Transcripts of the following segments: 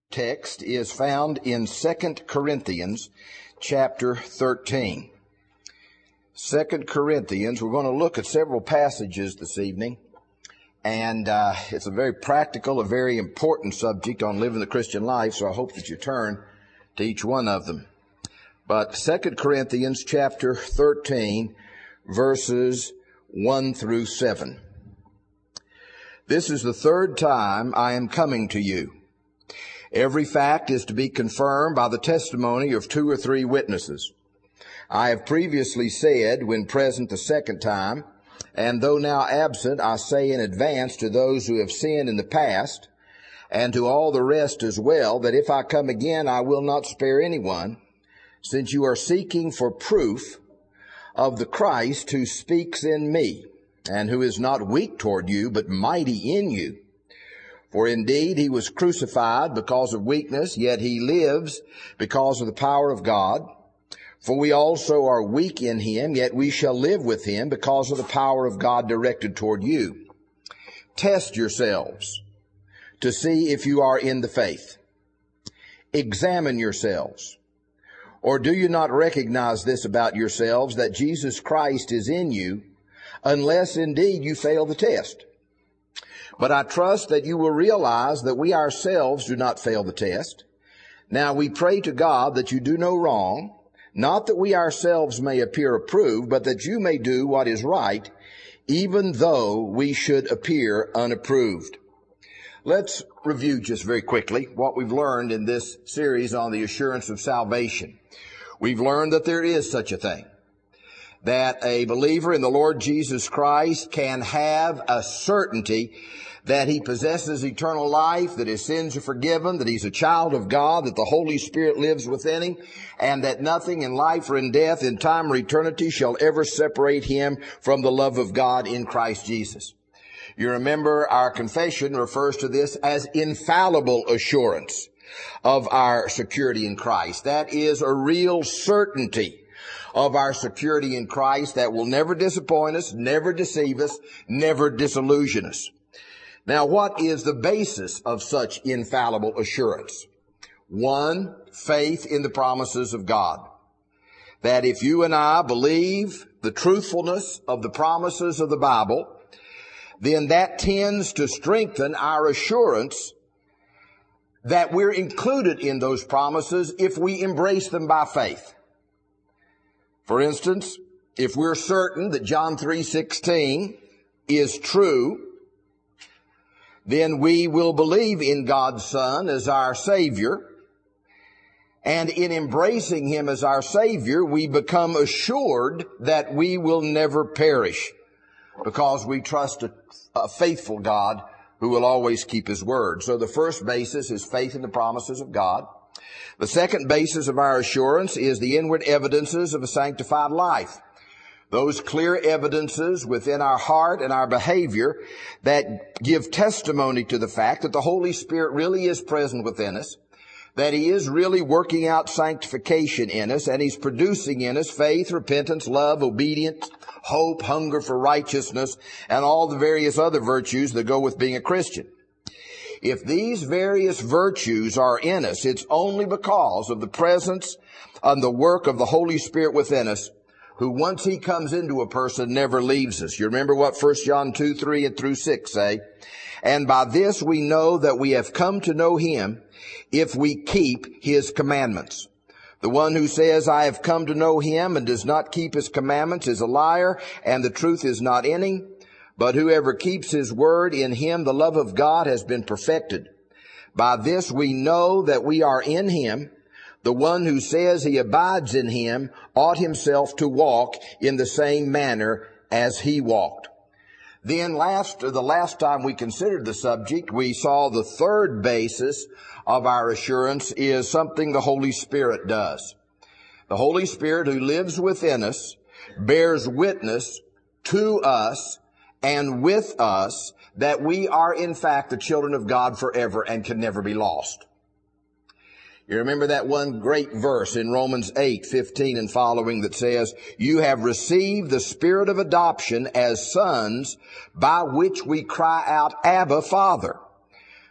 text is found in 2 Corinthians chapter 13. 2 Corinthians, we're going to look at several passages this evening, and it's a very practical, a very important subject on living the Christian life, so I hope that you turn to each one of them. But 2 Corinthians chapter 13, verses 1 through 7. This is the third time I am coming to you. Every fact is to be confirmed by the testimony of 2 or 3 witnesses. I have previously said, when present the second time, and though now absent, I say in advance to those who have sinned in the past, and to all the rest as well, that if I come again, I will not spare anyone, since you are seeking for proof of the Christ who speaks in me, and who is not weak toward you, but mighty in you. For indeed he was crucified because of weakness, yet he lives because of the power of God. For we also are weak in him, yet we shall live with him because of the power of God directed toward you. Test yourselves to see if you are in the faith. Examine yourselves. Or do you not recognize this about yourselves, that Jesus Christ is in you, unless indeed you fail the test? But I trust that you will realize that we ourselves do not fail the test. Now we pray to God that you do no wrong, not that we ourselves may appear approved, but that you may do what is right, even though we should appear unapproved. Let's review just very quickly what we've learned in this series on the assurance of salvation. We've learned that there is such a thing, that a believer in the Lord Jesus Christ can have a certainty that he possesses eternal life, that his sins are forgiven, that he's a child of God, that the Holy Spirit lives within him, and that nothing in life or in death, in time or eternity, shall ever separate him from the love of God in Christ Jesus. You remember our confession refers to this as infallible assurance of our security in Christ. That is a real certainty of our security in Christ that will never disappoint us, never deceive us, never disillusion us. Now, what is the basis of such infallible assurance? 1, faith in the promises of God. That if you and I believe the truthfulness of the promises of the Bible, then that tends to strengthen our assurance that we're included in those promises if we embrace them by faith. For instance, if we're certain that John 3:16 is true, then we will believe in God's Son as our Savior. And in embracing him as our Savior, we become assured that we will never perish, because we trust a faithful God who will always keep his word. So the first basis is faith in the promises of God. The second basis of our assurance is the inward evidences of a sanctified life. Those clear evidences within our heart and our behavior that give testimony to the fact that the Holy Spirit really is present within us, that he is really working out sanctification in us, and he's producing in us faith, repentance, love, obedience, hope, hunger for righteousness, and all the various other virtues that go with being a Christian. If these various virtues are in us, it's only because of the presence and the work of the Holy Spirit within us, who once he comes into a person never leaves us. You remember what 1 John 2:3 and through 6 say? And by this we know that we have come to know him if we keep his commandments. The one who says, I have come to know him, and does not keep his commandments is a liar, and the truth is not in him. But whoever keeps his word, in him the love of God has been perfected. By this we know that we are in him. The one who says he abides in him ought himself to walk in the same manner as he walked. Then the last time we considered the subject, we saw the third basis of our assurance is something the Holy Spirit does. The Holy Spirit who lives within us bears witness to us and with us that we are in fact the children of God forever and can never be lost. You remember that one great verse in Romans 8:15 and following that says, you have received the spirit of adoption as sons, by which we cry out, Abba, Father.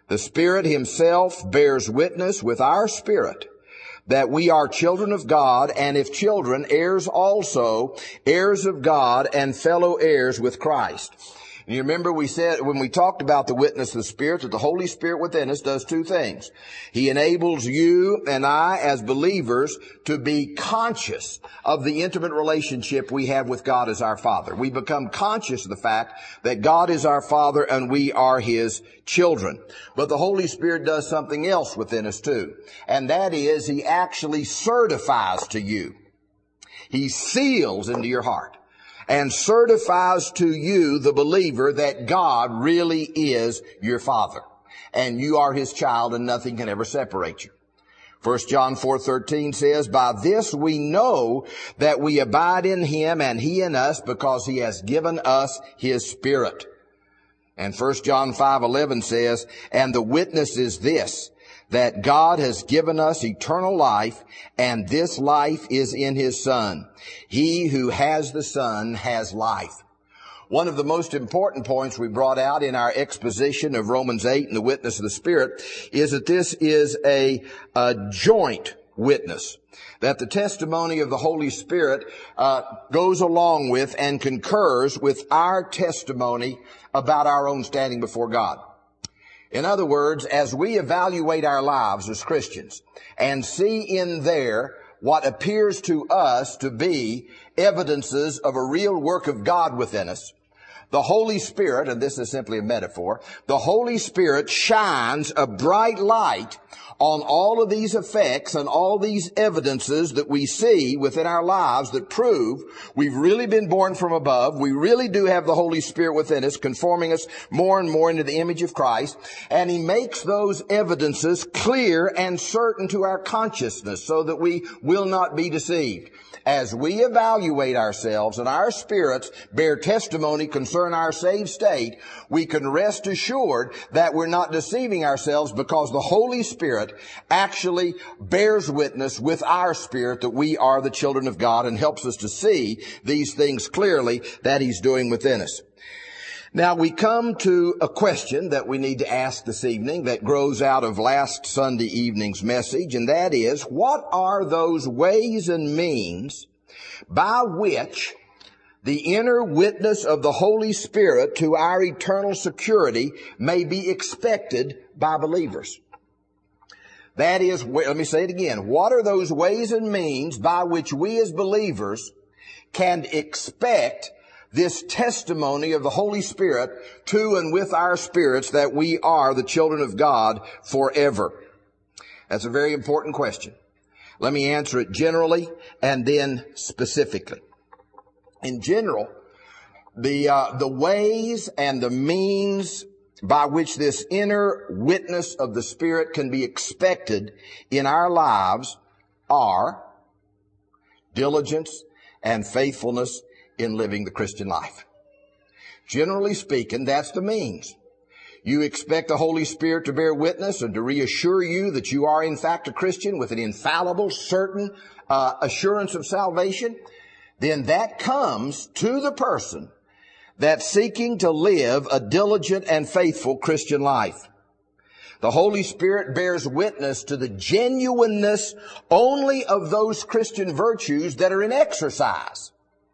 The Spirit himself bears witness with our spirit that we are children of God, and if children, heirs also, heirs of God and fellow heirs with Christ. And you remember we said, when we talked about the witness of the Spirit, that the Holy Spirit within us does two things. He enables you and I as believers to be conscious of the intimate relationship we have with God as our Father. We become conscious of the fact that God is our Father and we are His children. But the Holy Spirit does something else within us too. And that is, He actually certifies to you. He seals into your heart and certifies to you, the believer, that God really is your Father. And you are His child, and nothing can ever separate you. 1 John 4:13 says, "By this we know that we abide in Him and He in us, because He has given us His Spirit." And 1 John 5:11 says, "And the witness is this, that God has given us eternal life, and this life is in His Son. He who has the Son has life." One of the most important points we brought out in our exposition of Romans 8 and the witness of the Spirit is that this is a joint witness, that the testimony of the Holy Spirit goes along with and concurs with our testimony about our own standing before God. In other words, as we evaluate our lives as Christians and see in there what appears to us to be evidences of a real work of God within us, the Holy Spirit, and this is simply a metaphor, the Holy Spirit shines a bright light on all of these effects and all these evidences that we see within our lives that prove we've really been born from above. We really do have the Holy Spirit within us, conforming us more and more into the image of Christ. And He makes those evidences clear and certain to our consciousness so that we will not be deceived. As we evaluate ourselves and our spirits bear testimony concerning our saved state, we can rest assured that we're not deceiving ourselves, because the Holy Spirit actually bears witness with our spirit that we are the children of God, and helps us to see these things clearly that He's doing within us. Now we come to a question that we need to ask this evening that grows out of last Sunday evening's message, and that is, what are those ways and means by which the inner witness of the Holy Spirit to our eternal security may be expected by believers? That is, let me say it again. What are those ways and means by which we as believers can expect this testimony of the Holy Spirit to and with our spirits that we are the children of God forever? That's a very important question. Let me answer it generally and then specifically. In general, the ways and the means by which this inner witness of the Spirit can be expected in our lives are diligence and faithfulness in living the Christian life. Generally speaking, that's the means. You expect the Holy Spirit to bear witness and to reassure you that you are in fact a Christian with an infallible, certain assurance of salvation. Then that comes to the person that's seeking to live a diligent and faithful Christian life. The Holy Spirit bears witness to the genuineness only of those Christian virtues that are in exercise.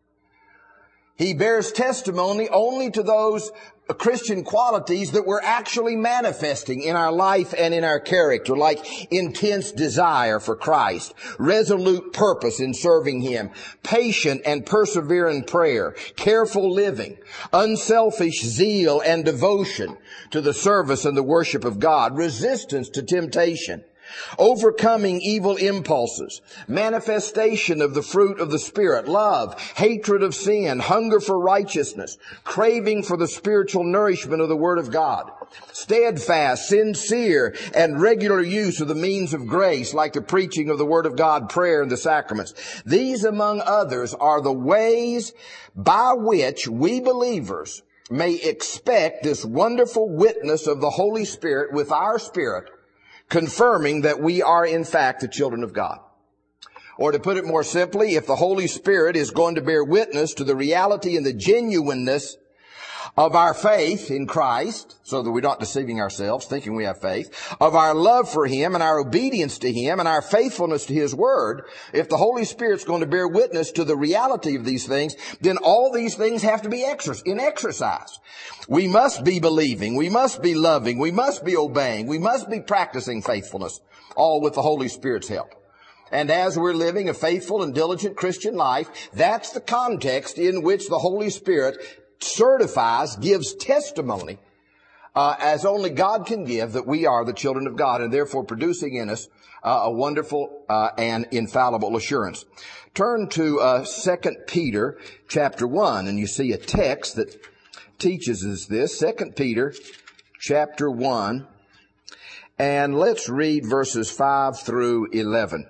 He bears testimony only to those Christian qualities that we're actually manifesting in our life and in our character, like intense desire for Christ, resolute purpose in serving Him, patient and persevering prayer, careful living, unselfish zeal and devotion to the service and the worship of God, resistance to temptation, overcoming evil impulses, manifestation of the fruit of the Spirit, love, hatred of sin, hunger for righteousness, craving for the spiritual nourishment of the Word of God, steadfast, sincere, and regular use of the means of grace, like the preaching of the Word of God, prayer, and the sacraments. These, among others, are the ways by which we believers may expect this wonderful witness of the Holy Spirit with our spirit, confirming that we are in fact the children of God. Or to put it more simply, if the Holy Spirit is going to bear witness to the reality and the genuineness of our faith in Christ, so that we're not deceiving ourselves, thinking we have faith, of our love for Him and our obedience to Him and our faithfulness to His Word, if the Holy Spirit's going to bear witness to the reality of these things, then all these things have to be in exercise. We must be believing, we must be loving, we must be obeying, we must be practicing faithfulness, all with the Holy Spirit's help. And as we're living a faithful and diligent Christian life, that's the context in which the Holy Spirit certifies, gives testimony, as only God can give, that we are the children of God, and therefore producing in us a wonderful and infallible assurance. Turn to 2 Peter chapter 1, and you see a text that teaches us this. 2 Peter chapter 1, and let's read verses 5 through 11.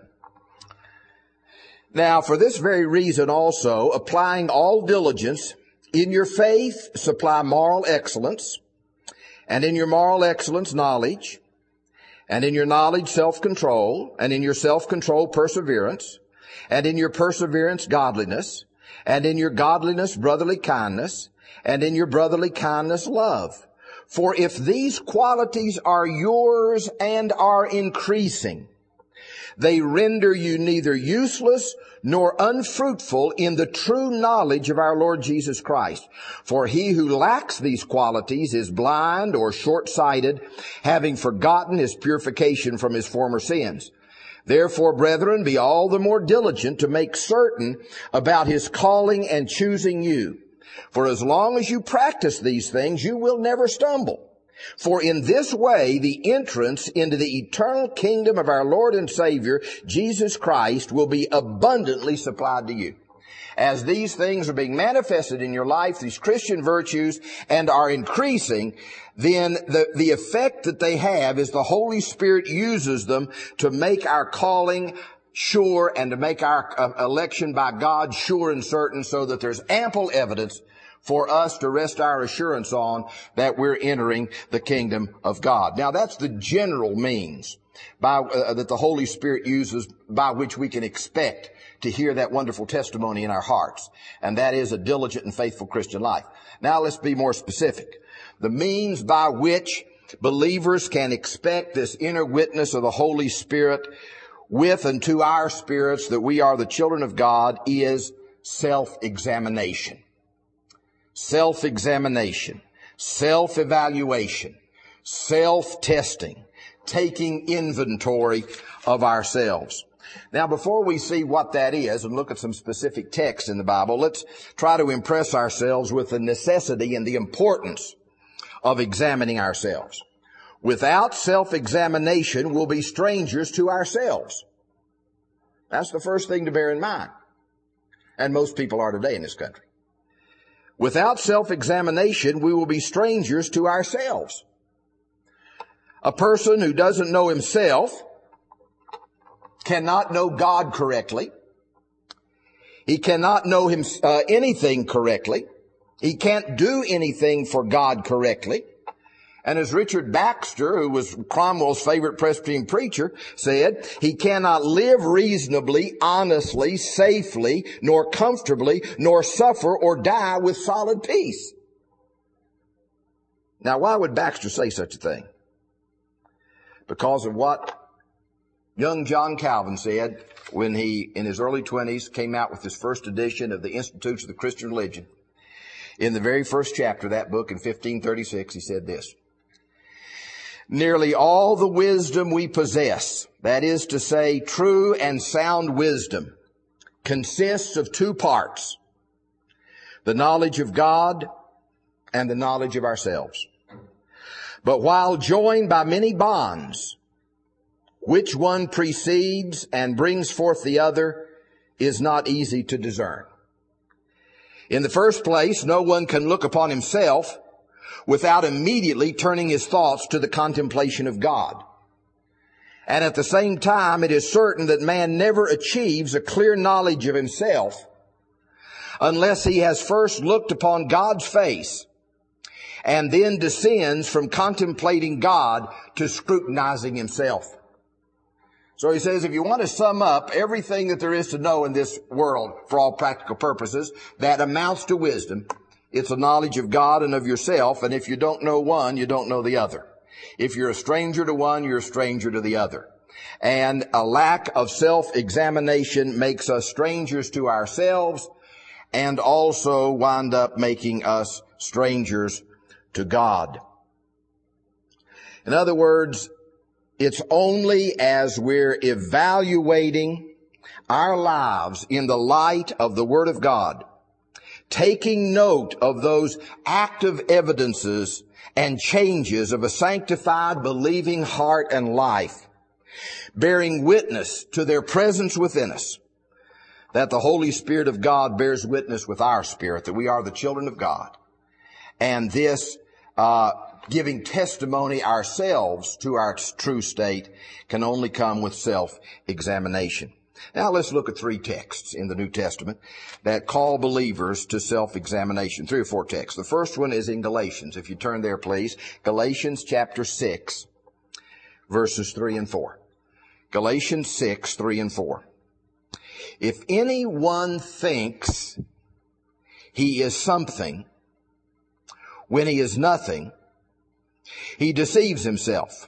Now, for this very reason also, applying all diligence, in your faith supply moral excellence, and in your moral excellence knowledge, and in your knowledge self-control, and in your self-control perseverance, and in your perseverance godliness, and in your godliness brotherly kindness, and in your brotherly kindness love. For if these qualities are yours and are increasing, they render you neither useless nor unfruitful in the true knowledge of our Lord Jesus Christ. For he who lacks these qualities is blind or short-sighted, having forgotten his purification from his former sins. Therefore, brethren, be all the more diligent to make certain about his calling and choosing you. For as long as you practice these things, you will never stumble. For in this way, the entrance into the eternal kingdom of our Lord and Savior, Jesus Christ, will be abundantly supplied to you. As these things are being manifested in your life, these Christian virtues, and are increasing, then the effect that they have is the Holy Spirit uses them to make our calling sure and to make our election by God sure and certain, so that there's ample evidence for us to rest our assurance on that we're entering the kingdom of God. Now, that's the general means that the Holy Spirit uses by which we can expect to hear that wonderful testimony in our hearts. And that is a diligent and faithful Christian life. Now, let's be more specific. The means by which believers can expect this inner witness of the Holy Spirit with and to our spirits that we are the children of God is self-examination. Self-examination, self-evaluation, self-testing, taking inventory of ourselves. Now, before we see what that is and look at some specific texts in the Bible, let's try to impress ourselves with the necessity and the importance of examining ourselves. Without self-examination, we'll be strangers to ourselves. That's the first thing to bear in mind. And most people are today in this country. Without self-examination, we will be strangers to ourselves. A person who doesn't know himself cannot know God correctly. He cannot know anything correctly. He can't do anything for God correctly. And as Richard Baxter, who was Cromwell's favorite Presbyterian preacher, said, he cannot live reasonably, honestly, safely, nor comfortably, nor suffer or die with solid peace. Now, why would Baxter say such a thing? Because of what young John Calvin said when he, in his early 20s, came out with his first edition of the Institutes of the Christian Religion. In the very first chapter of that book, in 1536, he said this: nearly all the wisdom we possess, that is to say, true and sound wisdom, consists of two parts: the knowledge of God and the knowledge of ourselves. But while joined by many bonds, which one precedes and brings forth the other is not easy to discern. In the first place, no one can look upon himself without immediately turning his thoughts to the contemplation of God. And at the same time, it is certain that man never achieves a clear knowledge of himself unless he has first looked upon God's face and then descends from contemplating God to scrutinizing himself. So he says, if you want to sum up everything that there is to know in this world for all practical purposes that amounts to wisdom, It's a knowledge of God and of yourself. And if you don't know one, you don't know the other. If you're a stranger to one, you're a stranger to the other. And a lack of self-examination makes us strangers to ourselves and also wind up making us strangers to God. In other words, it's only as we're evaluating our lives in the light of the Word of God, taking note of those active evidences and changes of a sanctified, believing heart and life, bearing witness to their presence within us, that the Holy Spirit of God bears witness with our spirit that we are the children of God. And this, giving testimony ourselves to our true state can only come with self-examination. Now let's look at 3 texts in the New Testament that call believers to self-examination. 3 or 4 texts. The first one is in Galatians. If you turn there, please. Galatians chapter 6, verses 3 and 4. Galatians 6, 3 and 4. If anyone thinks he is something when he is nothing, he deceives himself.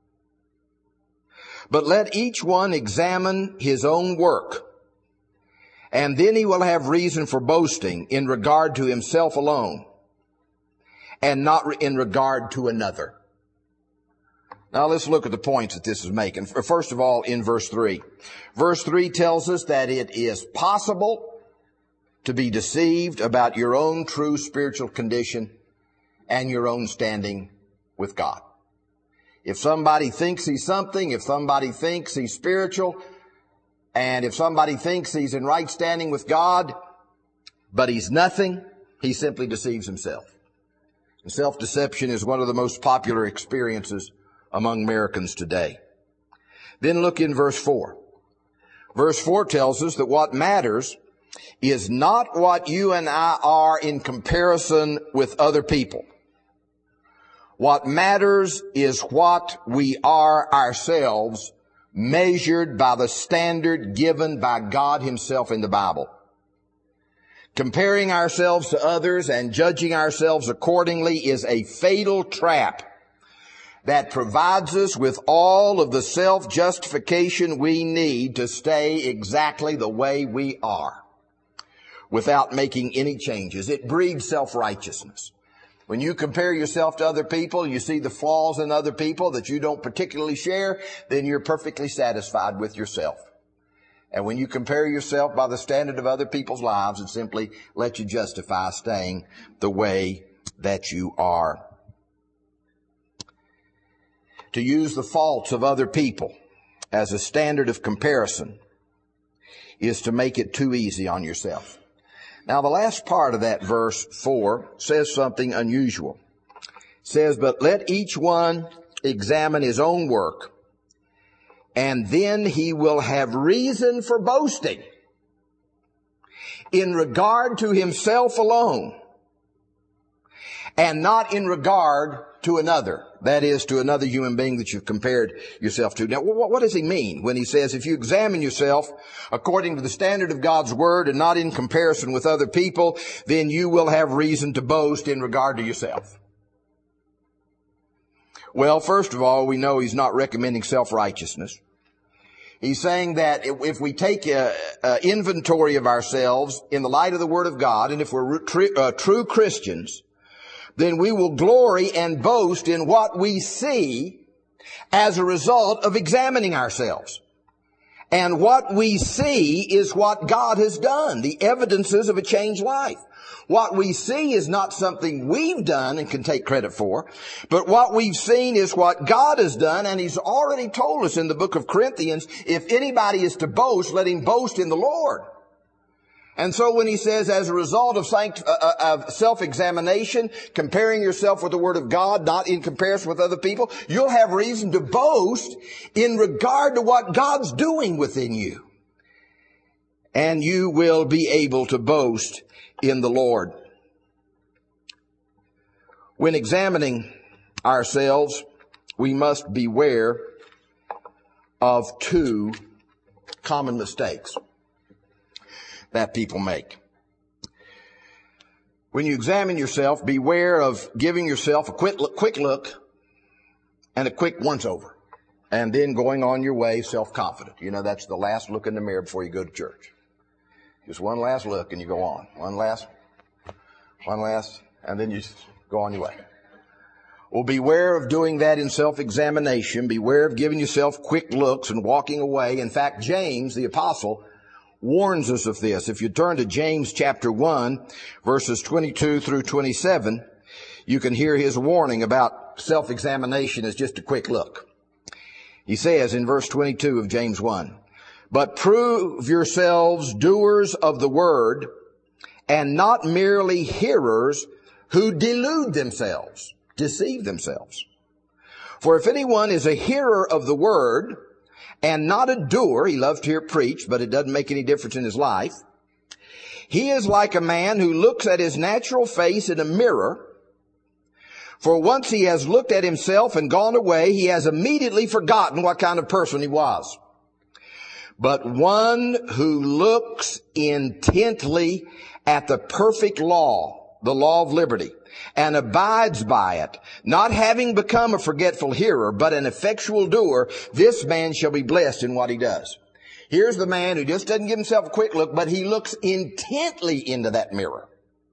But let each one examine his own work, and then he will have reason for boasting in regard to himself alone, and not in regard to another. Now let's look at the points that this is making. First of all, in verse 3. Verse 3 tells us that it is possible to be deceived about your own true spiritual condition and your own standing with God. If somebody thinks he's something, if somebody thinks he's spiritual, and if somebody thinks he's in right standing with God, but he's nothing, he simply deceives himself. And self-deception is one of the most popular experiences among Americans today. Then look in verse 4. Verse 4 tells us that what matters is not what you and I are in comparison with other people. What matters is what we are ourselves, measured by the standard given by God Himself in the Bible. Comparing ourselves to others and judging ourselves accordingly is a fatal trap that provides us with all of the self-justification we need to stay exactly the way we are without making any changes. It breeds self-righteousness. When you compare yourself to other people, you see the flaws in other people that you don't particularly share, then you're perfectly satisfied with yourself. And when you compare yourself by the standard of other people's lives, it simply lets you justify staying the way that you are. To use the faults of other people as a standard of comparison is to make it too easy on yourself. Now, the last part of that verse 4 says something unusual. It says, but let each one examine his own work, and then he will have reason for boasting in regard to himself alone, and not in regard to another. That is, to another human being that you've compared yourself to. Now, what does he mean when he says, if you examine yourself according to the standard of God's Word and not in comparison with other people, then you will have reason to boast in regard to yourself? Well, first of all, we know he's not recommending self-righteousness. He's saying that if we take an inventory of ourselves in the light of the Word of God, and if we're true Christians, then we will glory and boast in what we see as a result of examining ourselves. And what we see is what God has done, the evidences of a changed life. What we see is not something we've done and can take credit for, but what we've seen is what God has done, and He's already told us in the book of Corinthians, if anybody is to boast, let him boast in the Lord. And so when he says, as a result of self-examination, comparing yourself with the Word of God, not in comparison with other people, you'll have reason to boast in regard to what God's doing within you. And you will be able to boast in the Lord. When examining ourselves, we must beware of 2 common mistakes that people make. When you examine yourself, beware of giving yourself a quick look and a quick once-over, and then going on your way self-confident. You know, that's the last look in the mirror before you go to church. Just one last look and you go on. One last, and then you just go on your way. Well, beware of doing that in self-examination. Beware of giving yourself quick looks and walking away. In fact, James, the apostle, warns us of this. If you turn to James chapter 1, verses 22 through 27, you can hear his warning about self-examination as just a quick look. He says in verse 22 of James 1, "But prove yourselves doers of the word, and not merely hearers who delude themselves," deceive themselves. "For if anyone is a hearer of the word and not a doer," he loves to hear preached, but it doesn't make any difference in his life, "he is like a man who looks at his natural face in a mirror. For once he has looked at himself and gone away, he has immediately forgotten what kind of person he was. But one who looks intently at the perfect law, the law of liberty, and abides by it, not having become a forgetful hearer, but an effectual doer, this man shall be blessed in what he does." Here's the man who just doesn't give himself a quick look, but he looks intently into that mirror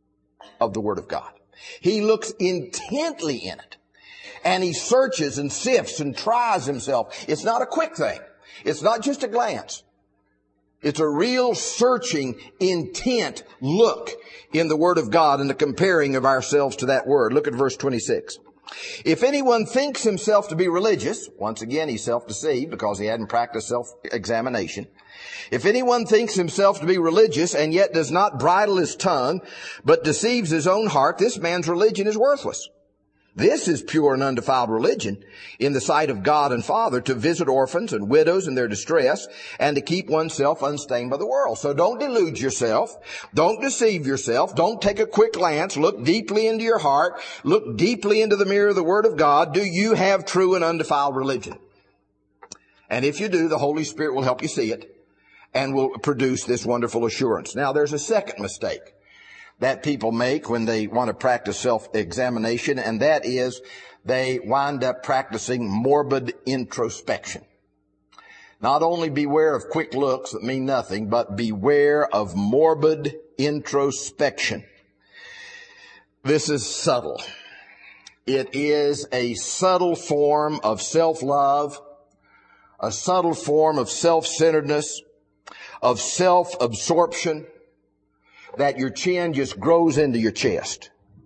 of the Word of God. He looks intently in it. And he searches and sifts and tries himself. It's not a quick thing. It's not just a glance. It's a real searching, intent look in the Word of God and the comparing of ourselves to that Word. Look at verse 26. "If anyone thinks himself to be religious," once again he's self-deceived because he hadn't practiced self-examination. "If anyone thinks himself to be religious and yet does not bridle his tongue, but deceives his own heart, this man's religion is worthless. This is pure and undefiled religion in the sight of God and Father, to visit orphans and widows in their distress, and to keep oneself unstained by the world." So don't delude yourself. Don't deceive yourself. Don't take a quick glance. Look deeply into your heart. Look deeply into the mirror of the Word of God. Do you have true and undefiled religion? And if you do, the Holy Spirit will help you see it and will produce this wonderful assurance. Now, there's a second mistake that people make when they want to practice self-examination, and that is they wind up practicing morbid introspection. Not only beware of quick looks that mean nothing, but beware of morbid introspection. This is subtle. It is a subtle form of self-love, a subtle form of self-centeredness, of self-absorption, that your chin just grows into your chest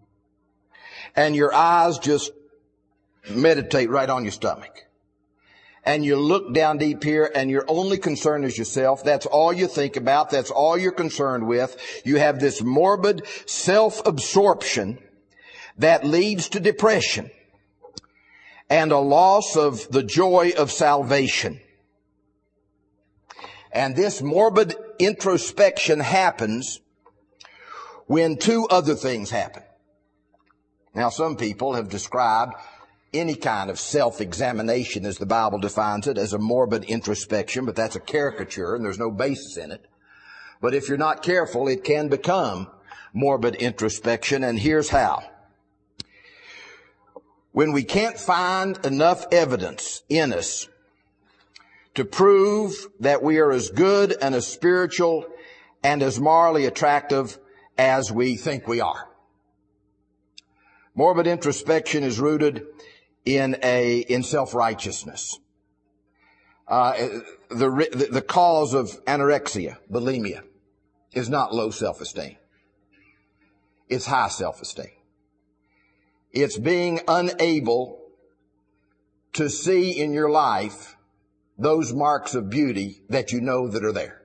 and your eyes just meditate right on your stomach. And you look down deep here and your only concern is yourself. That's all you think about. That's all you're concerned with. You have this morbid self-absorption that leads to depression and a loss of the joy of salvation. And this morbid introspection happens when two other things happen. Now, some people have described any kind of self-examination, as the Bible defines it, as a morbid introspection, but that's a caricature and there's no basis in it. But if you're not careful, it can become morbid introspection, and here's how. When we can't find enough evidence in us to prove that we are as good and as spiritual and as morally attractive as we think we are. Morbid introspection is rooted in self-righteousness. The cause of anorexia, bulimia, is not low self-esteem. It's high self-esteem. It's being unable to see in your life those marks of beauty that you know that are there.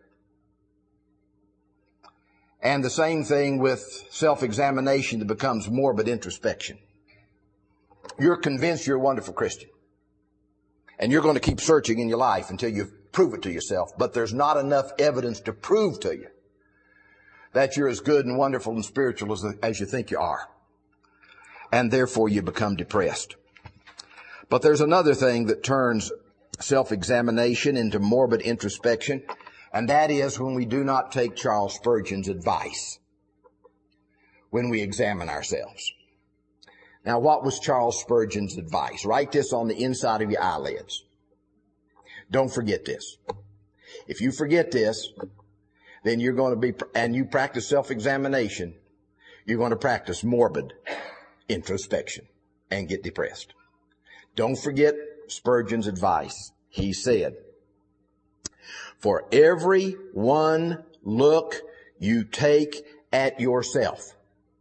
And the same thing with self-examination that becomes morbid introspection. You're convinced you're a wonderful Christian. And you're going to keep searching in your life until you prove it to yourself. But there's not enough evidence to prove to you that you're as good and wonderful and spiritual as you think you are. And therefore you become depressed. But there's another thing that turns self-examination into morbid introspection. And that is when we do not take Charles Spurgeon's advice. when we examine ourselves. Now, what was Charles Spurgeon's advice? Write this on the inside of your eyelids. Don't forget this. If you forget this, then you're going to be, and you practice self-examination, you're going to practice morbid introspection and get depressed. Don't forget Spurgeon's advice. He said, for every one look you take at yourself,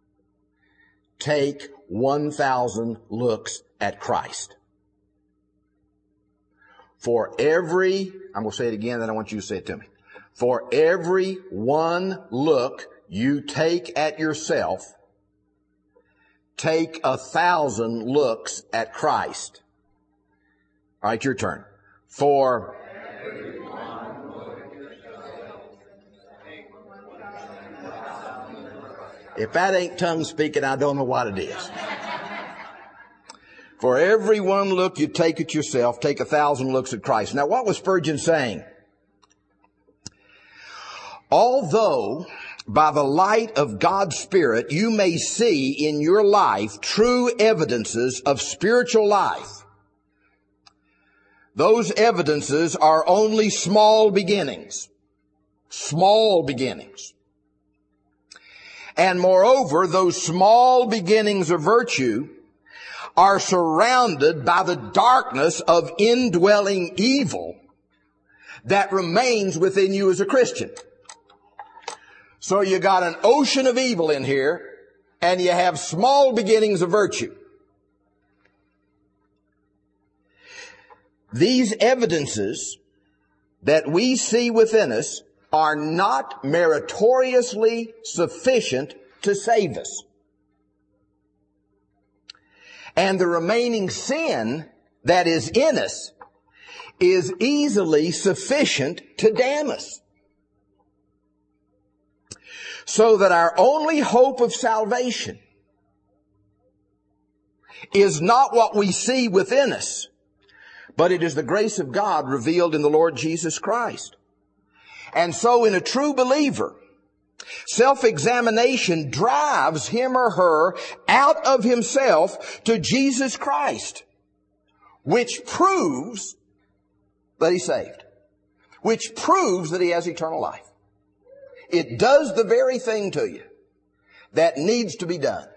take 1,000 looks at Christ. For every, I'm going to say it again, then I want you to say it to me. For every one look you take at yourself, take 1,000 looks at Christ. All right, your turn. For every one look at yourself, take 1,000 looks. If that ain't tongue speaking, I don't know what it is. For every one look you take at yourself, take 1,000 looks at Christ. Now, what was Spurgeon saying? Although by the light of God's Spirit you may see in your life true evidences of spiritual life, those evidences are only small beginnings. Small beginnings. And moreover, those small beginnings of virtue are surrounded by the darkness of indwelling evil that remains within you as a Christian. So you got an ocean of evil in here, and you have small beginnings of virtue. These evidences that we see within us are not meritoriously sufficient to save us. And the remaining sin that is in us is easily sufficient to damn us. So that our only hope of salvation is not what we see within us, but it is the grace of God revealed in the Lord Jesus Christ. And so in a true believer, self-examination drives him or her out of himself to Jesus Christ, which proves that he's saved, which proves that he has eternal life. It does the very thing to you that needs to be done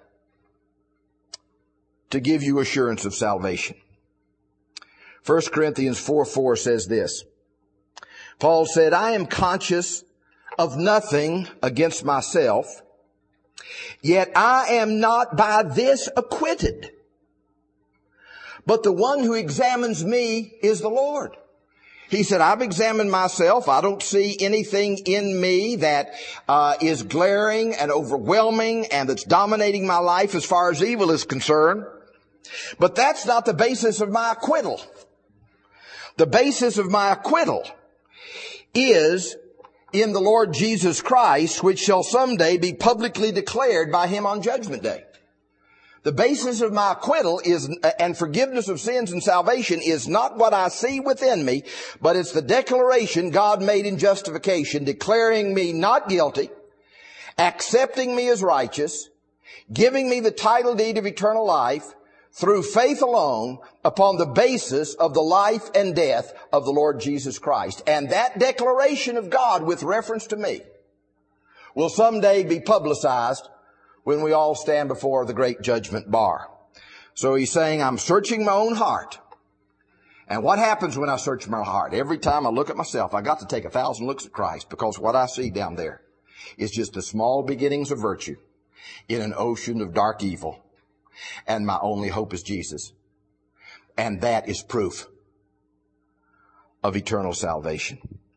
to give you assurance of salvation. 1 Corinthians 4:4 says this. Paul said, I am conscious of nothing against myself, yet I am not by this acquitted. But the one who examines me is the Lord. He said, I've examined myself. I don't see anything in me that is glaring and overwhelming and that's dominating my life as far as evil is concerned. But that's not the basis of my acquittal. The basis of my acquittal is in the Lord Jesus Christ, which shall someday be publicly declared by him on Judgment Day. The basis of my acquittal is, and forgiveness of sins and salvation is not what I see within me, but it's the declaration God made in justification, declaring me not guilty, accepting me as righteous, giving me the title deed of eternal life through faith alone upon the basis of the life and death of the Lord Jesus Christ. And that declaration of God with reference to me will someday be publicized when we all stand before the great judgment bar. So he's saying, I'm searching my own heart. And what happens when I search my heart? Every time I look at myself, I got to take 1,000 looks at Christ, because what I see down there is just the small beginnings of virtue in an ocean of dark evil. And my only hope is Jesus. And that is proof of eternal salvation.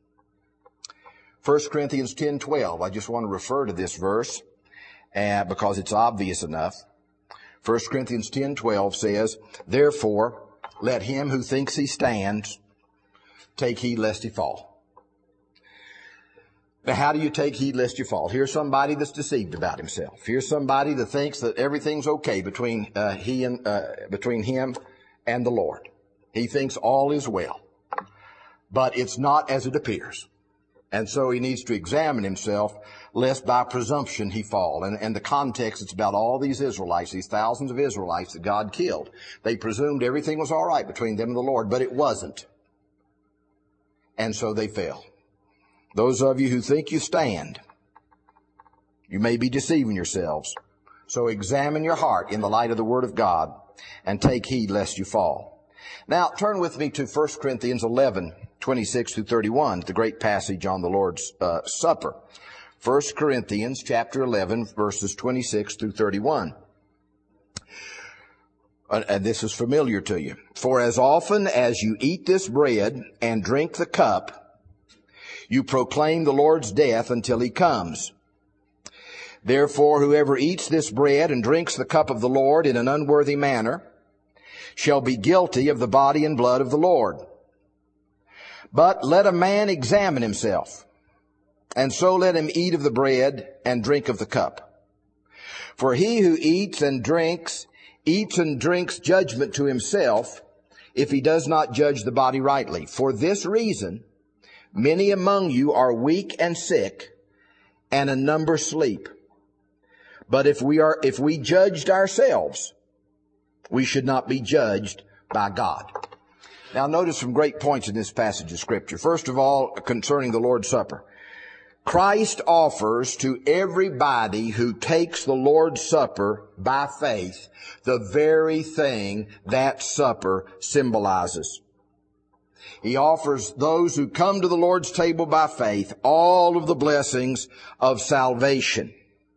1 Corinthians 10:12. I just want to refer to this verse because it's obvious enough. 1 Corinthians 10:12 says, therefore, let him who thinks he stands take heed lest he fall. Now, how do you take heed lest you fall? Here's somebody that's deceived about himself. Here's somebody that thinks that everything's okay between him and the Lord. He thinks all is well. But it's not as it appears. And so he needs to examine himself, lest by presumption he fall. And the context, it's about all these Israelites, these thousands of Israelites that God killed. They presumed everything was all right between them and the Lord, but it wasn't. And so they fell. Those of you who think you stand, you may be deceiving yourselves. So examine your heart in the light of the Word of God and take heed lest you fall. Now turn with me to 1 Corinthians 11, 26 through 31, the great passage on the Lord's Supper. 1 Corinthians chapter 11, verses 26 through 31. And this is familiar to you. For as often as you eat this bread and drink the cup, you proclaim the Lord's death until he comes. Therefore, whoever eats this bread and drinks the cup of the Lord in an unworthy manner shall be guilty of the body and blood of the Lord. But let a man examine himself, and so let him eat of the bread and drink of the cup. For he who eats and drinks judgment to himself, if he does not judge the body rightly. For this reason, many among you are weak and sick, and a number sleep. But if we judged ourselves, we should not be judged by God. Now notice some great points in this passage of Scripture. First of all, concerning the Lord's Supper. Christ offers to everybody who takes the Lord's Supper by faith the very thing that supper symbolizes. He offers those who come to the Lord's table by faith all of the blessings of salvation.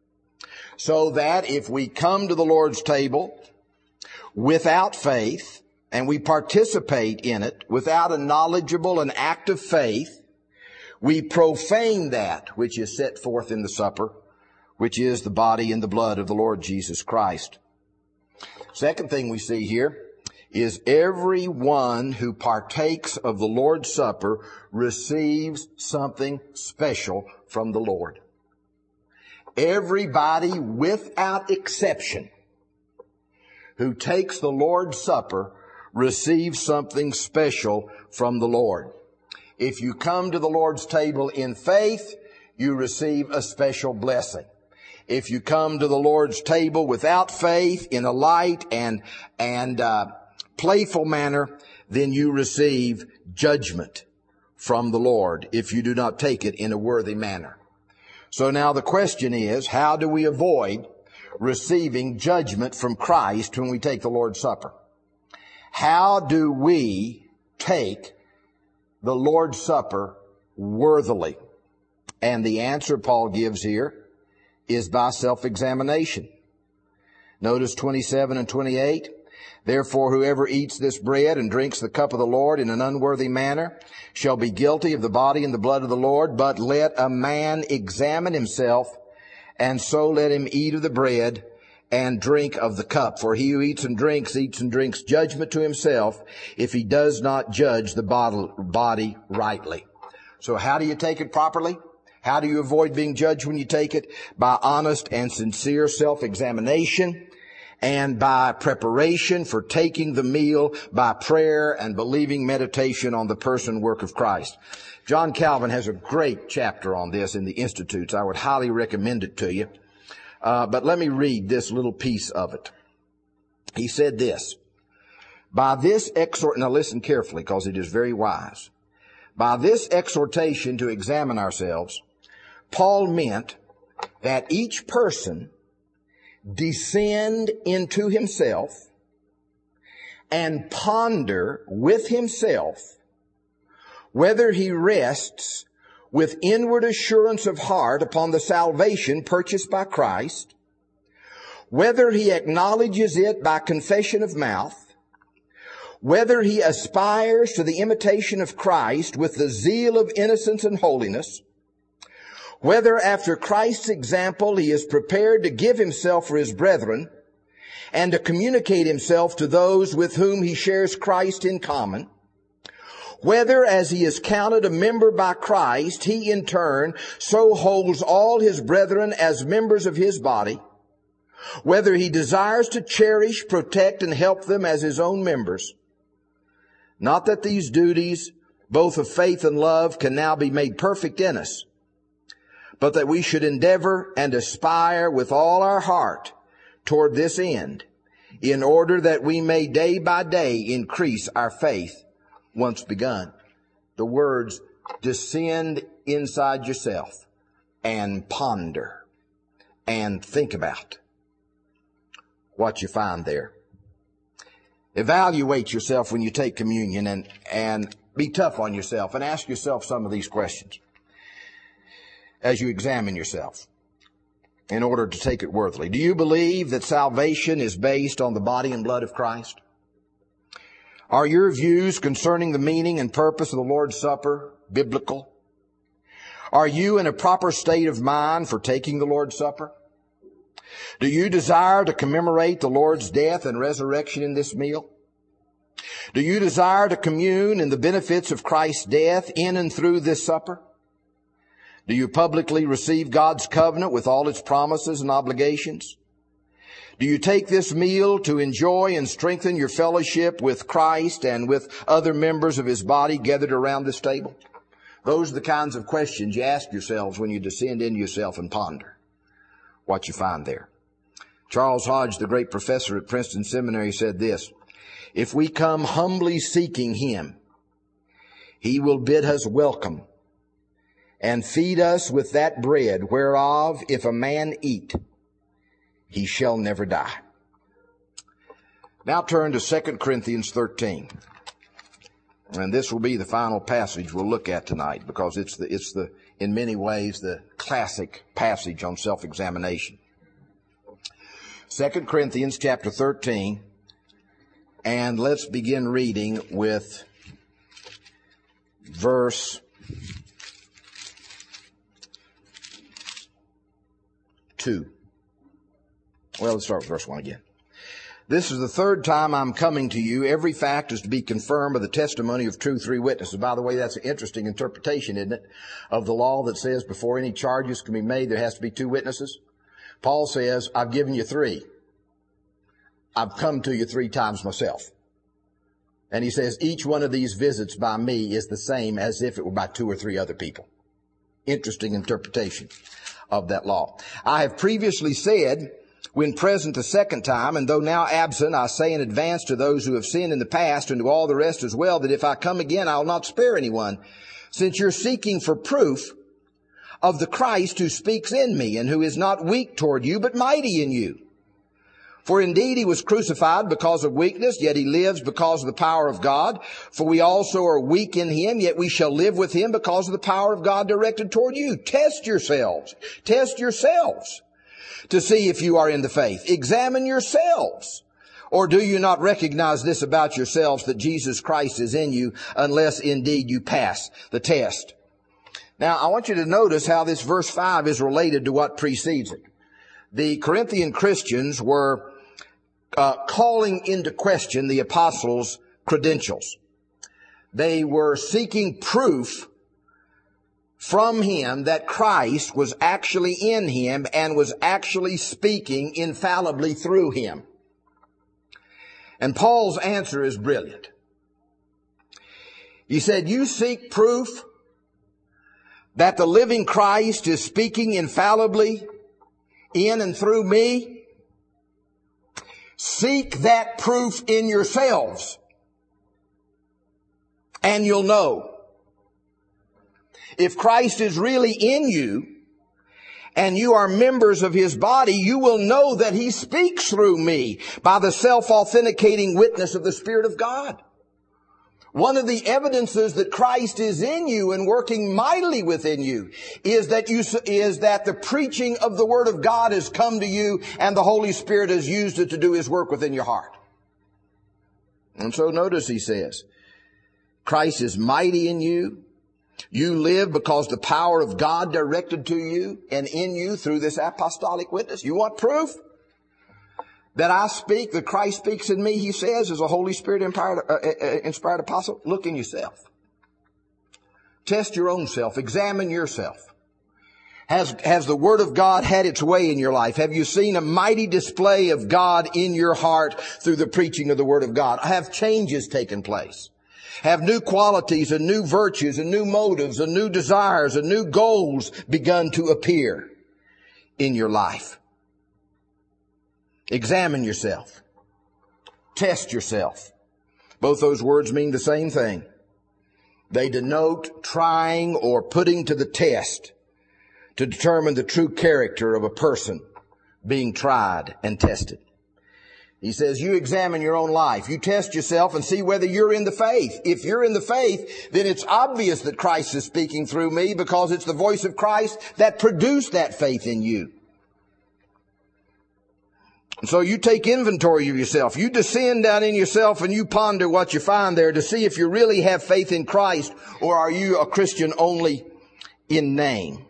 So that if we come to the Lord's table without faith, and we participate in it without a knowledgeable and active faith, we profane that which is set forth in the supper, which is the body and the blood of the Lord Jesus Christ. Second thing we see here is everyone who partakes of the Lord's Supper receives something special from the Lord. Everybody without exception who takes the Lord's Supper receives something special from the Lord. If you come to the Lord's table in faith, you receive a special blessing. If you come to the Lord's table without faith, in a light and playful manner, then you receive judgment from the Lord if you do not take it in a worthy manner. So now the question is, how do we avoid receiving judgment from Christ when we take the Lord's Supper? How do we take the Lord's Supper worthily? And the answer Paul gives here is by self-examination. Notice 27 and 28. Therefore, whoever eats this bread and drinks the cup of the Lord in an unworthy manner shall be guilty of the body and the blood of the Lord. But let a man examine himself, and so let him eat of the bread and drink of the cup. For he who eats and drinks judgment to himself, if he does not judge the body rightly. So how do you take it properly? How do you avoid being judged when you take it? By honest and sincere self-examination, and by preparation for taking the meal, by prayer and believing meditation on the person and work of Christ. John Calvin has a great chapter on this in the Institutes. I would highly recommend it to you. But let me read this little piece of it. He said this, now listen carefully because it is very wise. By this exhortation to examine ourselves, Paul meant that each person descend into himself and ponder with himself whether he rests with inward assurance of heart upon the salvation purchased by Christ, whether he acknowledges it by confession of mouth, whether he aspires to the imitation of Christ with the zeal of innocence and holiness, whether after Christ's example he is prepared to give himself for his brethren and to communicate himself to those with whom he shares Christ in common, whether as he is counted a member by Christ, he in turn so holds all his brethren as members of his body, whether he desires to cherish, protect, and help them as his own members. Not that these duties both of faith and love, can now be made perfect in us, but that we should endeavor and aspire with all our heart toward this end, in order that we may day by day increase our faith once begun. The words, descend inside yourself and ponder and think about what you find there. Evaluate yourself when you take communion and be tough on yourself and ask yourself some of these questions as you examine yourself in order to take it worthily. Do you believe that salvation is based on the body and blood of Christ? Are your views concerning the meaning and purpose of the Lord's Supper biblical? Are you in a proper state of mind for taking the Lord's Supper? Do you desire to commemorate the Lord's death and resurrection in this meal? Do you desire to commune in the benefits of Christ's death in and through this supper? Do you publicly receive God's covenant with all its promises and obligations? Do you take this meal to enjoy and strengthen your fellowship with Christ and with other members of His body gathered around this table? Those are the kinds of questions you ask yourselves when you descend into yourself and ponder what you find there. Charles Hodge, the great professor at Princeton Seminary, said this: if we come humbly seeking Him, He will bid us welcome and feed us with that bread whereof if a man eat, he shall never die. Now turn to 2 Corinthians 13. And this will be the final passage we'll look at tonight, because it's the in many ways the classic passage on self-examination. 2 Corinthians chapter 13, and let's begin reading with verse 2. Well, let's start with verse 1 again. This is the third time I'm coming to you. Every fact is to be confirmed by the testimony of two, three witnesses. By the way, that's an interesting interpretation, isn't it, of the law that says before any charges can be made, there has to be two witnesses. Paul says, I've given you three. I've come to you three times myself. And he says, each one of these visits by me is the same as if it were by two or three other people. Interesting interpretation of that law. I have previously said, when present the second time, and though now absent, I say in advance to those who have sinned in the past and to all the rest as well, that if I come again, I will not spare anyone, since you're seeking for proof of the Christ who speaks in me, and who is not weak toward you, but mighty in you. For indeed he was crucified because of weakness, yet he lives because of the power of God. For we also are weak in him, yet we shall live with him because of the power of God directed toward you. Test yourselves to see if you are in the faith. Examine yourselves. Or do you not recognize this about yourselves, that Jesus Christ is in you, unless indeed you pass the test? Now, I want you to notice how this verse 5 is related to what precedes it. The Corinthian Christians were calling into question the apostles' credentials. They were seeking proof from him that Christ was actually in him and was actually speaking infallibly through him. And Paul's answer is brilliant. He said, you seek proof that the living Christ is speaking infallibly in and through me? Seek that proof in yourselves, and you'll know. If Christ is really in you, and you are members of his body, you will know that he speaks through me by the self-authenticating witness of the Spirit of God. One of the evidences that Christ is in you and working mightily within you is that the preaching of the Word of God has come to you and the Holy Spirit has used it to do his work within your heart. And so notice he says, Christ is mighty in you. You live because the power of God directed to you and in you through this apostolic witness. You want proof that I speak, that Christ speaks in me, he says, as a Holy Spirit inspired apostle? Look in yourself. Test your own self. Examine yourself. Has the Word of God had its way in your life? Have you seen a mighty display of God in your heart through the preaching of the Word of God? Have changes taken place? Have new qualities and new virtues and new motives and new desires and new goals begun to appear in your life? Examine yourself. Test yourself. Both those words mean the same thing. They denote trying or putting to the test to determine the true character of a person being tried and tested. He says, you examine your own life. You test yourself and see whether you're in the faith. If you're in the faith, then it's obvious that Christ is speaking through me, because it's the voice of Christ that produced that faith in you. And so you take inventory of yourself. You descend down in yourself and you ponder what you find there to see if you really have faith in Christ, or are you a Christian only in name.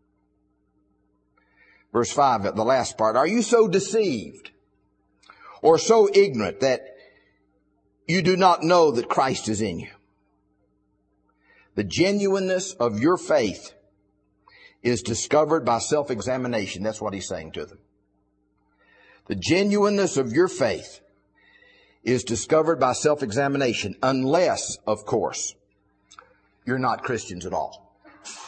Verse 5, the last part. Are you so deceived or so ignorant that you do not know that Christ is in you? The genuineness of your faith is discovered by self-examination. That's what he's saying to them. The genuineness of your faith is discovered by self-examination, unless, of course, you're not Christians at all.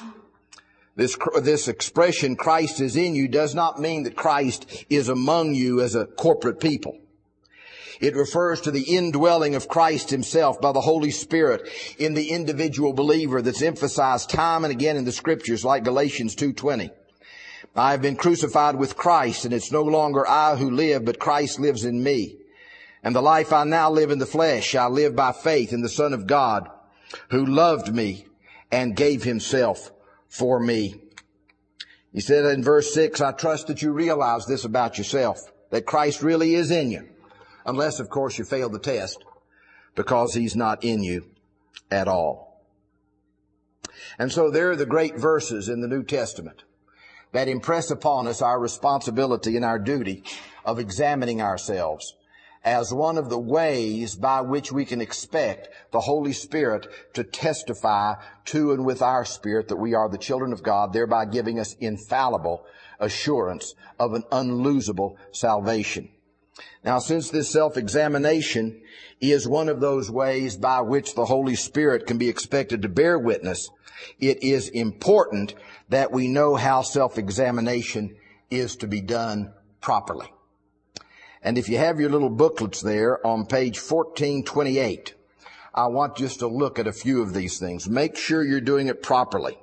This expression, Christ is in you, does not mean that Christ is among you as a corporate people. It refers to the indwelling of Christ himself by the Holy Spirit in the individual believer, that's emphasized time and again in the scriptures, like Galatians 2:20. I have been crucified with Christ, and it's no longer I who live, but Christ lives in me. And the life I now live in the flesh, I live by faith in the Son of God, who loved me and gave himself for me. He said in verse 6, I trust that you realize this about yourself, that Christ really is in you. Unless, of course, you fail the test, because he's not in you at all. And so there are the great verses in the New Testament that impress upon us our responsibility and our duty of examining ourselves as one of the ways by which we can expect the Holy Spirit to testify to and with our spirit that we are the children of God, thereby giving us infallible assurance of an unlosable salvation. Now, since this self-examination is one of those ways by which the Holy Spirit can be expected to bear witness, it is important that we know how self-examination is to be done properly. And if you have your little booklets there on page 1428, I want just to look at a few of these things. Make sure you're doing it properly.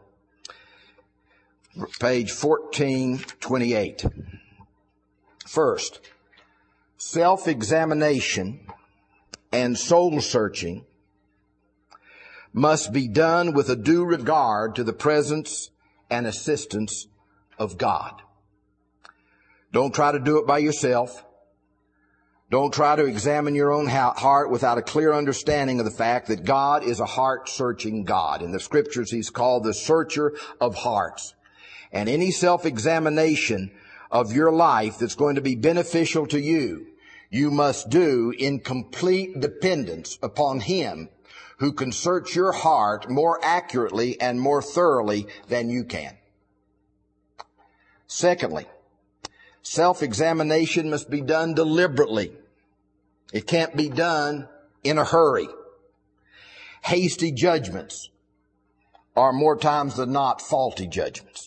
Page 1428. First, self-examination and soul-searching must be done with a due regard to the presence and assistance of God. Don't try to do it by yourself. Don't try to examine your own heart without a clear understanding of the fact that God is a heart-searching God. In the scriptures, he's called the searcher of hearts. And any self-examination of your life that's going to be beneficial to you, you must do in complete dependence upon him who can search your heart more accurately and more thoroughly than you can. Secondly, self-examination must be done deliberately. It can't be done in a hurry. Hasty judgments are more times than not faulty judgments.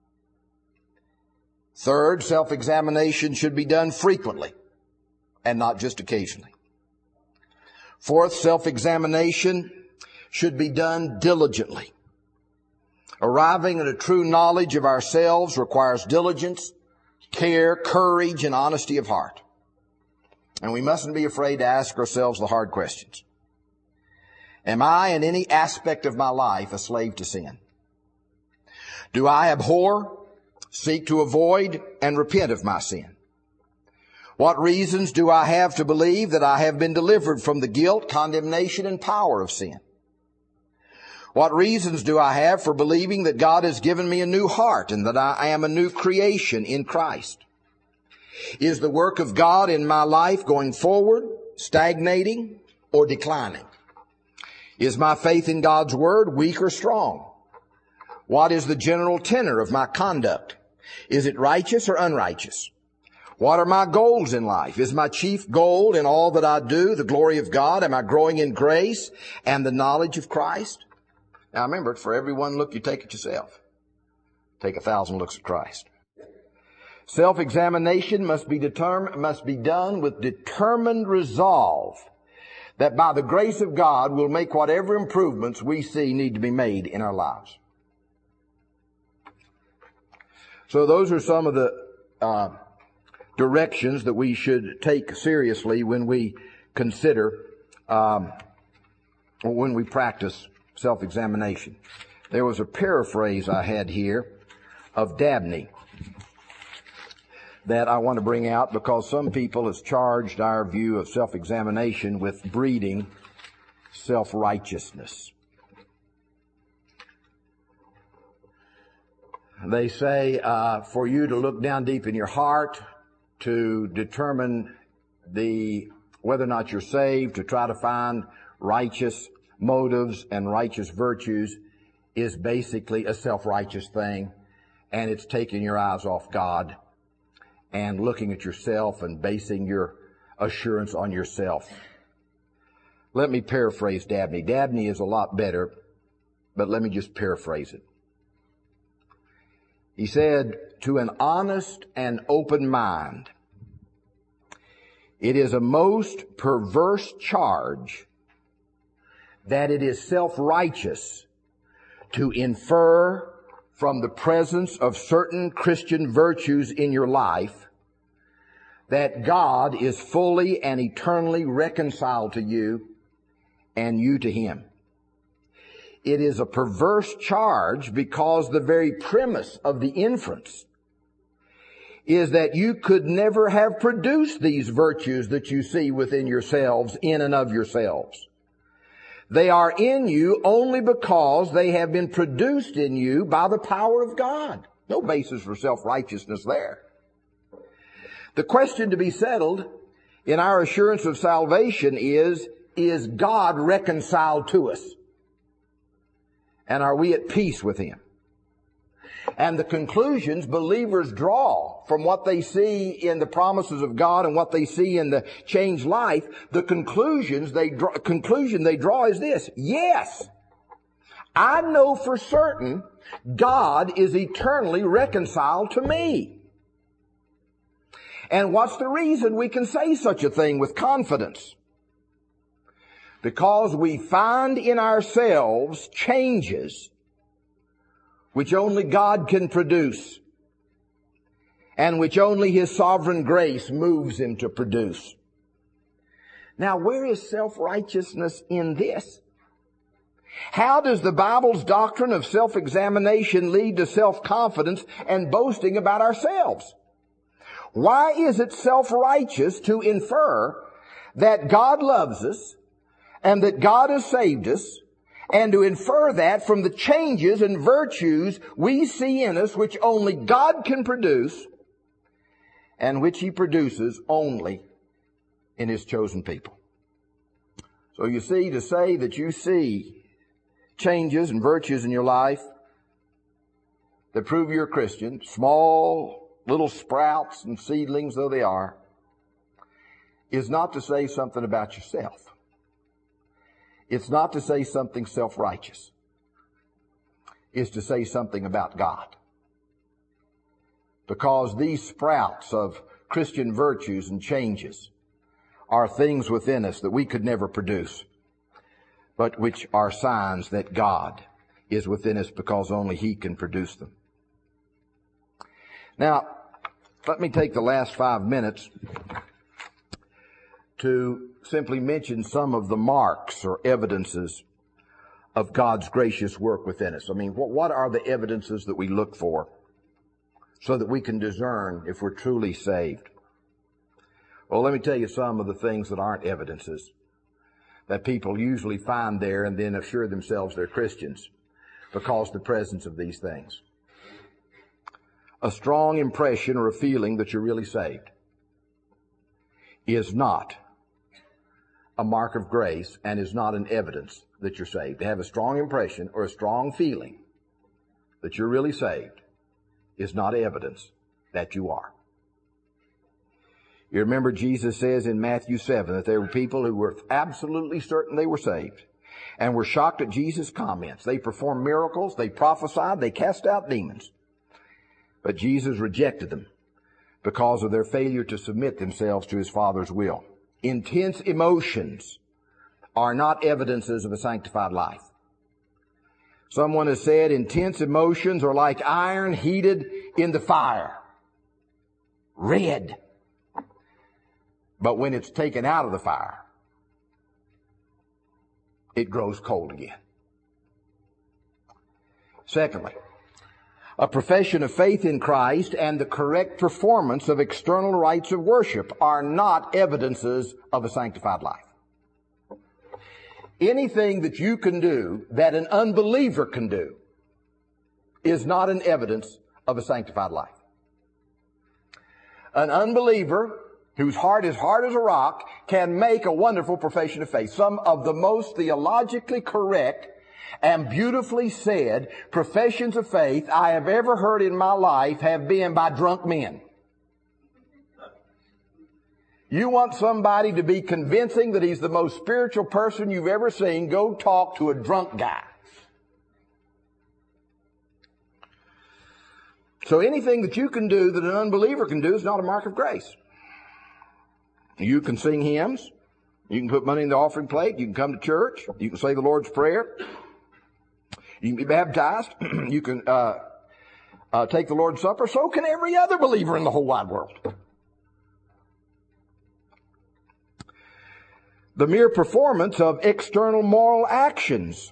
Third, self-examination should be done frequently and not just occasionally. Fourth, self-examination should be done diligently. Arriving at a true knowledge of ourselves requires diligence, care, courage, and honesty of heart. And we mustn't be afraid to ask ourselves the hard questions. Am I in any aspect of my life a slave to sin? Do I abhor, seek to avoid, and repent of my sin? What reasons do I have to believe that I have been delivered from the guilt, condemnation, and power of sin? What reasons do I have for believing that God has given me a new heart and that I am a new creation in Christ? Is the work of God in my life going forward, stagnating, or declining? Is my faith in God's Word weak or strong? What is the general tenor of my conduct? Is it righteous or unrighteous? What are my goals in life? Is my chief goal in all that I do the glory of God? Am I growing in grace and the knowledge of Christ? Now remember, for every one look you take at yourself, take 1,000 looks at Christ. Self-examination must be done with determined resolve that by the grace of God we'll make whatever improvements we see need to be made in our lives. So those are some of the directions that we should take seriously when we consider, when we practice self-examination. There was a paraphrase I had here of Dabney that I want to bring out because some people has charged our view of self-examination with breeding self-righteousness. They say for you to look down deep in your heart to determine whether or not you're saved, to try to find righteous motives and righteous virtues is basically a self-righteous thing, and it's taking your eyes off God and looking at yourself and basing your assurance on yourself. Let me paraphrase Dabney. Dabney is a lot better, but let me just paraphrase it. He said, to an honest and open mind, it is a most perverse charge that it is self-righteous to infer from the presence of certain Christian virtues in your life that God is fully and eternally reconciled to you and you to Him. It is a perverse charge because the very premise of the inference is that you could never have produced these virtues that you see within yourselves in and of yourselves. They are in you only because they have been produced in you by the power of God. No basis for self-righteousness there. The question to be settled in our assurance of salvation is God reconciled to us? And are we at peace with Him? And the conclusions believers draw from what they see in the promises of God and what they see in the changed life, the conclusion they draw is this: yes, I know for certain God is eternally reconciled to me. And what's the reason we can say such a thing with confidence? Because we find in ourselves changes which only God can produce and which only His sovereign grace moves Him to produce. Now, where is self-righteousness in this? How does the Bible's doctrine of self-examination lead to self-confidence and boasting about ourselves? Why is it self-righteous to infer that God loves us and that God has saved us, and to infer that from the changes and virtues we see in us which only God can produce and which He produces only in His chosen people? So you see, to say that you see changes and virtues in your life that prove you're a Christian, small little sprouts and seedlings though they are, is not to say something about yourself. It's not to say something self-righteous. It's to say something about God. Because these sprouts of Christian virtues and changes are things within us that we could never produce, but which are signs that God is within us because only He can produce them. Now, let me take the last 5 minutes to simply mention some of the marks or evidences of God's gracious work within us. I mean, what are the evidences that we look for so that we can discern if we're truly saved? Well, let me tell you some of the things that aren't evidences that people usually find there and then assure themselves they're Christians because of the presence of these things. A strong impression or a feeling that you're really saved is not a mark of grace and is not an evidence that you're saved. To have a strong impression or a strong feeling that you're really saved is not evidence that you are. You remember Jesus says in Matthew 7 that there were people who were absolutely certain they were saved and were shocked at Jesus' comments. They performed miracles, they prophesied, they cast out demons. But Jesus rejected them because of their failure to submit themselves to His Father's will. Intense emotions are not evidences of a sanctified life. Someone has said intense emotions are like iron heated in the fire. Red. But when it's taken out of the fire, it grows cold again. Secondly, a profession of faith in Christ and the correct performance of external rites of worship are not evidences of a sanctified life. Anything that you can do that an unbeliever can do is not an evidence of a sanctified life. An unbeliever whose heart is hard as a rock can make a wonderful profession of faith. Some of the most theologically correct and beautifully said professions of faith I have ever heard in my life have been by drunk men. You want somebody to be convincing that he's the most spiritual person you've ever seen, go talk to a drunk guy. So anything that you can do that an unbeliever can do is not a mark of grace. You can sing hymns. You can put money in the offering plate. You can come to church. You can say the Lord's Prayer. You can be baptized. You can take the Lord's Supper. So can every other believer in the whole wide world. The mere performance of external moral actions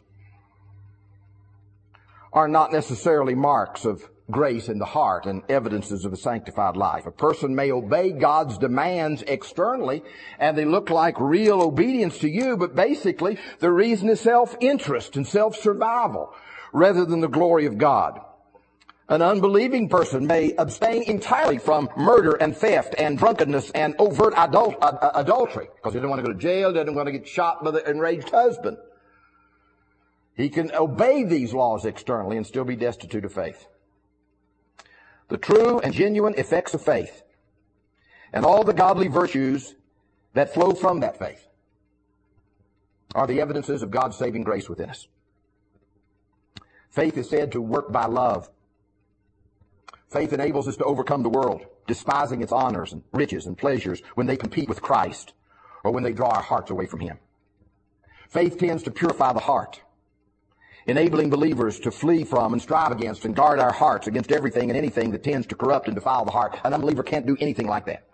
are not necessarily marks of grace in the heart and evidences of a sanctified life. A person may obey God's demands externally and they look like real obedience to you, but basically the reason is self-interest and self-survival rather than the glory of God. An unbelieving person may abstain entirely from murder and theft and drunkenness and overt adultery because he doesn't want to go to jail, doesn't want to get shot by the enraged husband. He can obey these laws externally and still be destitute of faith. The true and genuine effects of faith and all the godly virtues that flow from that faith are the evidences of God's saving grace within us. Faith is said to work by love. Faith enables us to overcome the world, despising its honors and riches and pleasures when they compete with Christ or when they draw our hearts away from Him. Faith tends to purify the heart, enabling believers to flee from and strive against and guard our hearts against everything and anything that tends to corrupt and defile the heart. An unbeliever can't do anything like that.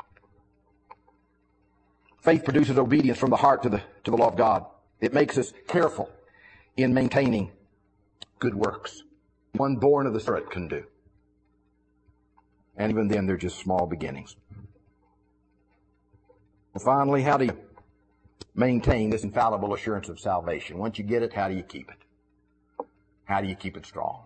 Faith produces obedience from the heart to the law of God. It makes us careful in maintaining good works. One born of the Spirit can do. And even then, they're just small beginnings. And finally, how do you maintain this infallible assurance of salvation? Once you get it, how do you keep it? How do you keep it strong?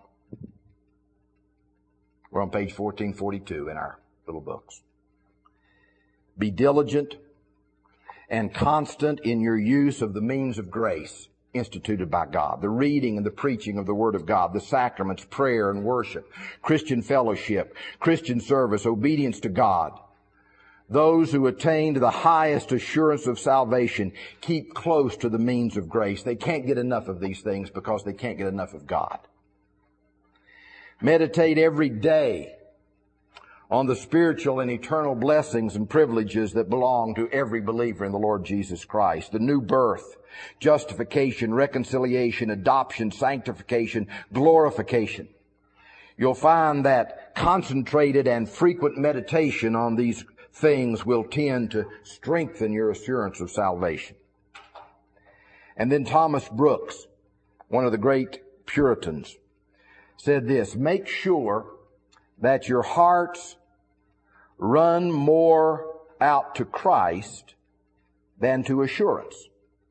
We're on page 1442 in our little books. Be diligent and constant in your use of the means of grace instituted by God. The reading and the preaching of the Word of God, the sacraments, prayer and worship, Christian fellowship, Christian service, obedience to God. Those who attain to the highest assurance of salvation keep close to the means of grace. They can't get enough of these things because they can't get enough of God. Meditate every day on the spiritual and eternal blessings and privileges that belong to every believer in the Lord Jesus Christ. The new birth, justification, reconciliation, adoption, sanctification, glorification. You'll find that concentrated and frequent meditation on these things will tend to strengthen your assurance of salvation. And then Thomas Brooks, one of the great Puritans, said this: make sure that your hearts run more out to Christ than to assurance,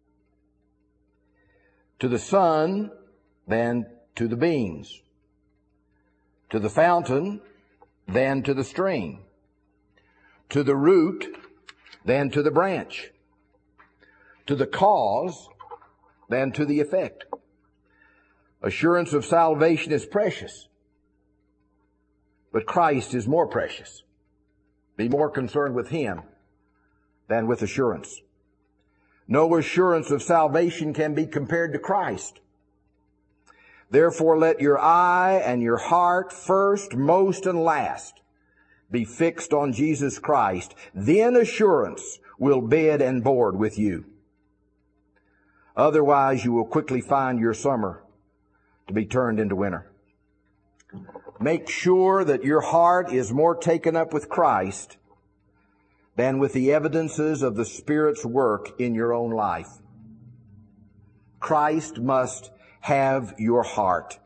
to the sun than to the beams, to the fountain than to the stream, to the root than to the branch, to the cause than to the effect. Assurance of salvation is precious, but Christ is more precious. Be more concerned with Him than with assurance. No assurance of salvation can be compared to Christ. Therefore, let your eye and your heart first, most, and last be fixed on Jesus Christ. Then assurance will bed and board with you. Otherwise, you will quickly find your summer to be turned into winter. Make sure that your heart is more taken up with Christ than with the evidences of the Spirit's work in your own life. Christ must have your heart.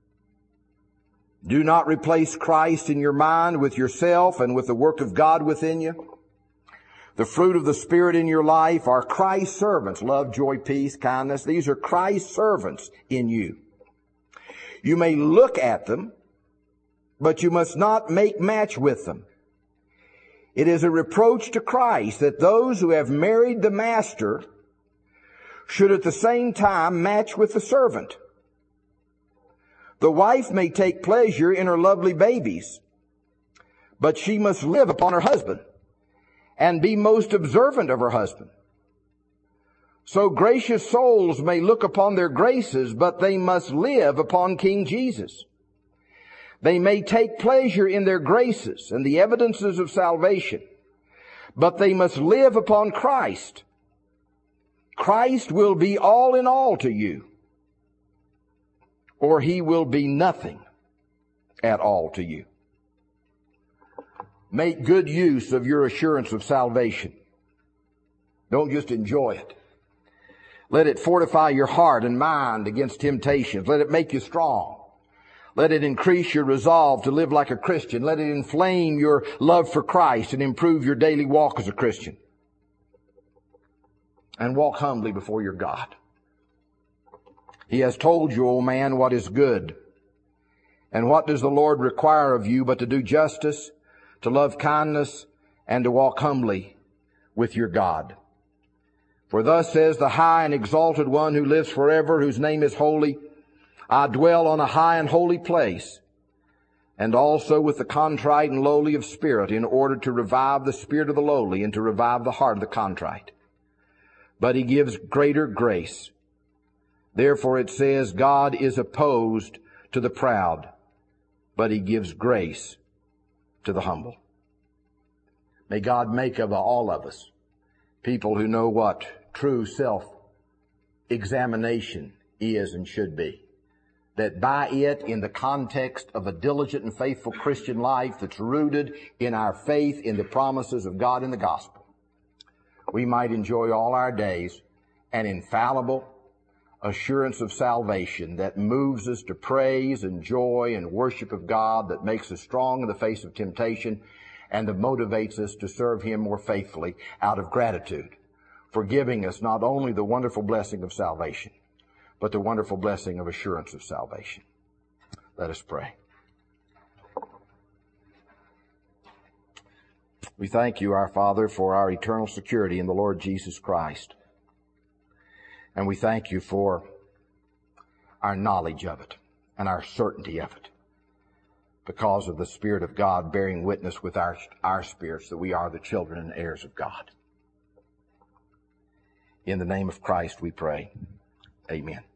Do not replace Christ in your mind with yourself and with the work of God within you. The fruit of the Spirit in your life are Christ's servants. Love, joy, peace, kindness. These are Christ's servants in you. You may look at them, but you must not make match with them. It is a reproach to Christ that those who have married the master should at the same time match with the servant. The wife may take pleasure in her lovely babies, but she must live upon her husband and be most observant of her husband. So gracious souls may look upon their graces, but they must live upon King Jesus. They may take pleasure in their graces and the evidences of salvation, but they must live upon Christ. Christ will be all in all to you, or he will be nothing at all to you. Make good use of your assurance of salvation. Don't just enjoy it. Let it fortify your heart and mind against temptations. Let it make you strong. Let it increase your resolve to live like a Christian. Let it inflame your love for Christ and improve your daily walk as a Christian. And walk humbly before your God. He has told you, O man, what is good. And what does the Lord require of you but to do justice, to love kindness, and to walk humbly with your God? For thus says the high and exalted one who lives forever, whose name is holy, I dwell on a high and holy place, and also with the contrite and lowly of spirit, in order to revive the spirit of the lowly and to revive the heart of the contrite. But he gives greater grace. Therefore it says, God is opposed to the proud, but he gives grace to the humble. May God make of all of us people who know what true self-examination is and should be. That by it, in the context of a diligent and faithful Christian life that's rooted in our faith in the promises of God in the gospel, we might enjoy all our days an infallible assurance of salvation that moves us to praise and joy and worship of God, that makes us strong in the face of temptation, and that motivates us to serve him more faithfully out of gratitude for giving us not only the wonderful blessing of salvation, but the wonderful blessing of assurance of salvation. Let us pray. We thank you, our Father, for our eternal security in the Lord Jesus Christ. And we thank you for our knowledge of it and our certainty of it, because of the Spirit of God bearing witness with our spirits that we are the children and heirs of God. In the name of Christ we pray. Amen.